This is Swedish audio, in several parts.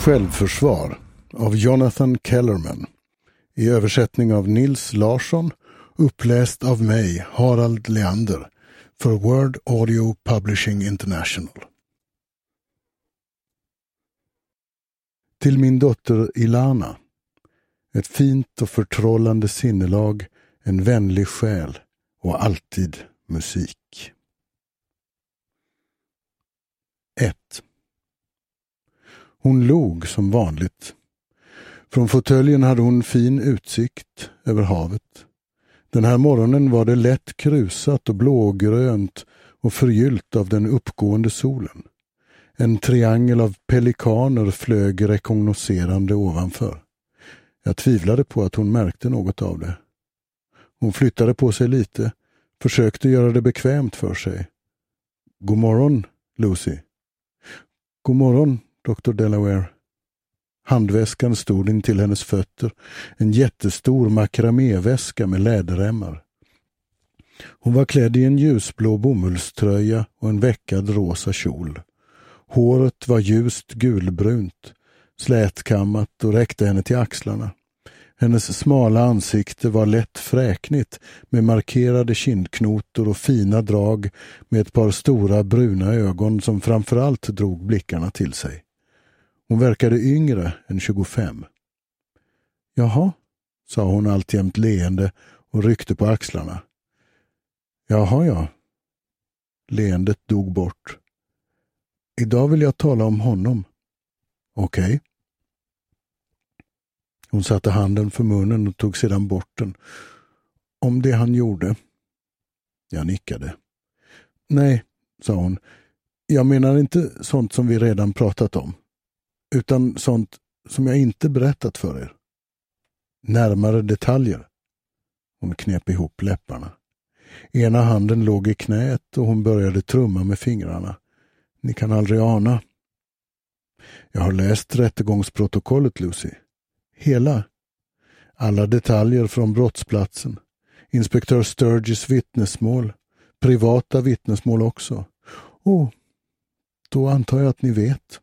Självförsvar av Jonathan Kellerman i översättning av Nils Larsson, uppläst av mig, Harald Leander, för Word Audio Publishing International. Till min dotter Ilana, ett fint och förtrollande sinnelag, en vänlig själ och alltid musik. 1. Hon log som vanligt. Från fåtöljen hade hon fin utsikt över havet. Den här morgonen var det lätt krusat och blågrönt och förgyllt av den uppgående solen. En triangel av pelikaner flög rekognoserande ovanför. Jag tvivlade på att hon märkte något av det. Hon flyttade på sig lite, försökte göra det bekvämt för sig. God morgon, Lucy. God morgon, Dr. Delaware. Handväskan stod in till hennes fötter, en jättestor makraméväska med läderremmar. Hon var klädd i en ljusblå bomullströja och en veckad rosa kjol. Håret var ljust gulbrunt, slätkammat och räckte henne till axlarna. Hennes smala ansikte var lätt fräknigt med markerade kindknotor och fina drag med ett par stora bruna ögon som framförallt drog blickarna till sig. Hon verkade yngre än 25. Jaha, sa hon alltjämt leende och ryckte på axlarna. Jaha, ja. Leendet dog bort. Idag vill jag tala om honom. Okej. Hon satte handen för munnen och tog sedan bort den. Om det han gjorde. Jag nickade. Nej, sa hon. Jag menar inte sånt som vi redan pratat om. Utan sånt som jag inte berättat för er. Närmare detaljer. Hon knep ihop läpparna. Ena handen låg i knät och hon började trumma med fingrarna. Ni kan aldrig ana. Jag har läst rättegångsprotokollet, Lucy. Hela. Alla detaljer från brottsplatsen. Inspektör Sturgis vittnesmål. Privata vittnesmål också. Då antar jag att ni vet.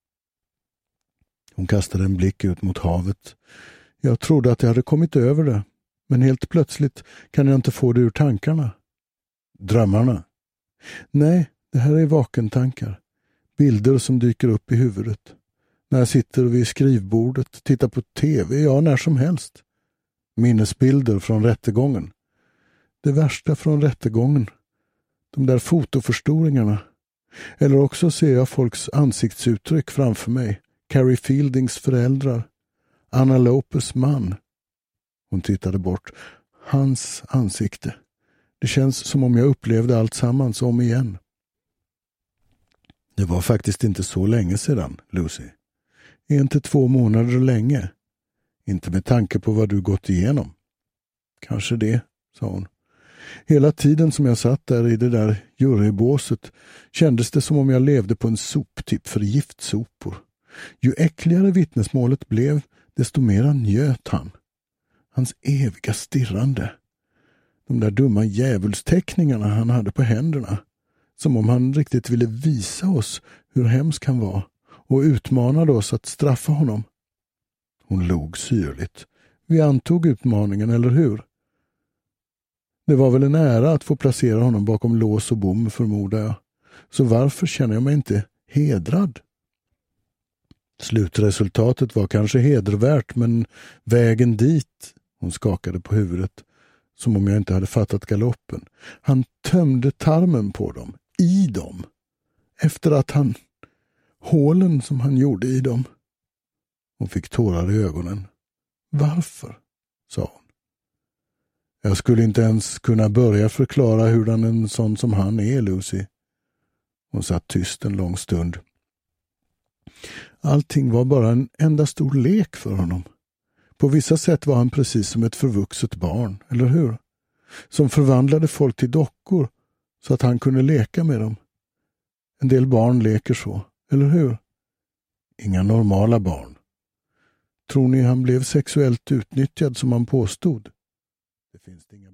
Hon kastade en blick ut mot havet. Jag trodde att jag hade kommit över det. Men helt plötsligt kan jag inte få det ur tankarna. Drömmarna? Nej, det här är vakentankar. Bilder som dyker upp i huvudet. När jag sitter vid skrivbordet, tittar på tv, ja när som helst. Minnesbilder från rättegången. Det värsta från rättegången. De där fotoförstoringarna. Eller också ser jag folks ansiktsuttryck framför mig. Carrie Fieldings föräldrar. Anna Lopez man. Hon tittade bort. Hans ansikte. Det känns som om jag upplevde allt sammans om igen. Det var faktiskt inte så länge sedan, Lucy. Är inte 2 månader länge? Inte med tanke på vad du gått igenom. Kanske det, sa hon. Hela tiden som jag satt där i det där jurybåset kändes det som om jag levde på en soptipp för giftsopor. Ju äckligare vittnesmålet blev, desto mer njöt han. Hans eviga stirrande. De där dumma djävulsteckningarna han hade på händerna. Som om han riktigt ville visa oss hur hemsk han var och utmanade oss att straffa honom. Hon log syrligt. Vi antog utmaningen, eller hur? Det var väl en ära att få placera honom bakom lås och bom, förmodar jag. Så varför känner jag mig inte hedrad? Slutresultatet var kanske hedervärt, men vägen dit, hon skakade på huvudet, som om jag inte hade fattat galoppen. Han tömde tarmen på dem, i dem. Efter att hålen som han gjorde i dem. Hon fick tårar i ögonen. Varför? Sa hon. Jag skulle inte ens kunna börja förklara hur en sån som han är, Lucy. Hon satt tyst en lång stund. Allting var bara en enda stor lek för honom. På vissa sätt var han precis som ett förvuxet barn, eller hur? Som förvandlade folk till dockor så att han kunde leka med dem. En del barn leker så, eller hur? Inga normala barn. Tror ni han blev sexuellt utnyttjad som han påstod? Det finns inga